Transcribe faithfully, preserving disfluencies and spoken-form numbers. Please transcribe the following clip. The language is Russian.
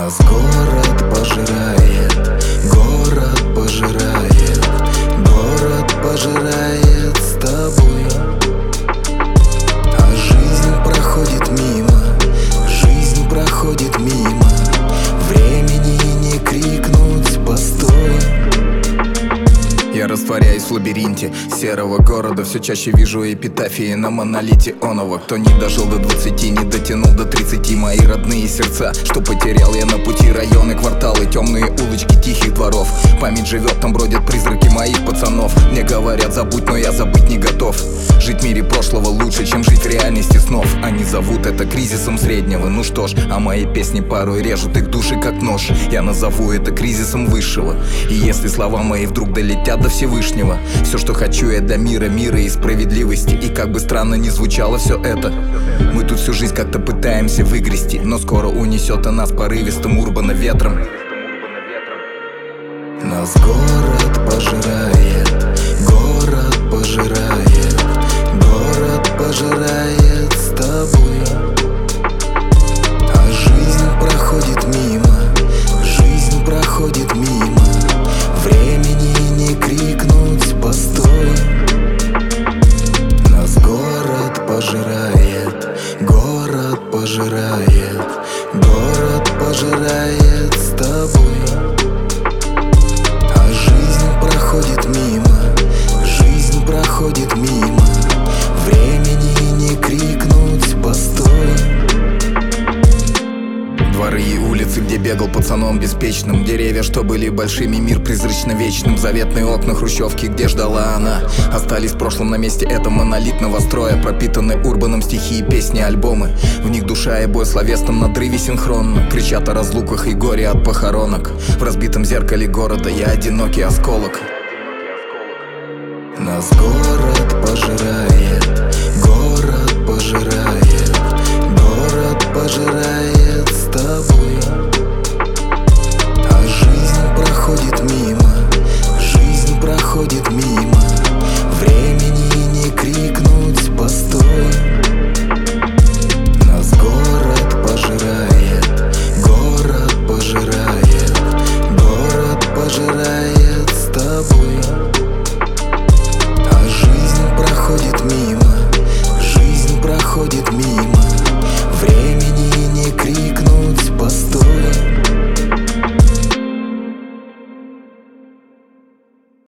Нас город пожирает, город пожирает, город пожирает с тобой. А жизнь проходит мимо, жизнь проходит мимо. Времени не крикнуть «постой». Я растворяюсь в лабиринте серого города. Все чаще вижу эпитафии на монолите оного. Кто не дожил до двадцати, не дотянул до тридцати. Мои родные сердца, что потерял я на пути. Районы, кварталы, темные улочки тихих дворов. Память живет, там бродят призраки моих пацанов. Мне говорят забудь, но я забыть не готов. Жить в мире прошлого лучше, чем жить в реальности снов. Они зовут это кризисом среднего. Ну что ж, а мои песни порой режут их души как нож. Я назову это кризисом высшего. И если слова мои вдруг долетят до Всевышнего, все, что хочу, я до мира, мира и справедливости. И как бы странно ни звучало все это, мы тут всю жизнь как-то пытаемся выгрести, но скоро унесет о нас порывистым урбана ветром. Нас город пожирает, город пожирает, город пожирает с тобой. А жизнь проходит мимо, жизнь проходит мимо. Времени не крикнуть «постой». Нас город пожирает, город пожирает, город пожирает с тобой. А жизнь проходит мимо, жизнь проходит мимо. Времени не крикнуть «постой». Дворы и улицы, где бегал пацаном беспечным. Деревья, что были большими, мир призрачно вечным. Заветные окна хрущевки, где ждала она, остались в прошлом на месте этого монолитного строя. Пропитанные урбаном стихи, песни, альбомы. В них душа и бой в словесном надрыве синхронно. Кричат о разлуках и горе от похоронок. В разбитом зеркале города я одинокий осколок. Нас город пожирает, город пожирает, город пожирает с тобой. А жизнь проходит мимо, жизнь проходит мимо. Времени не крикнуть «постой». Нас город пожирает, город пожирает, город пожирает с тобой. А жизнь проходит мимо, жизнь проходит мимо.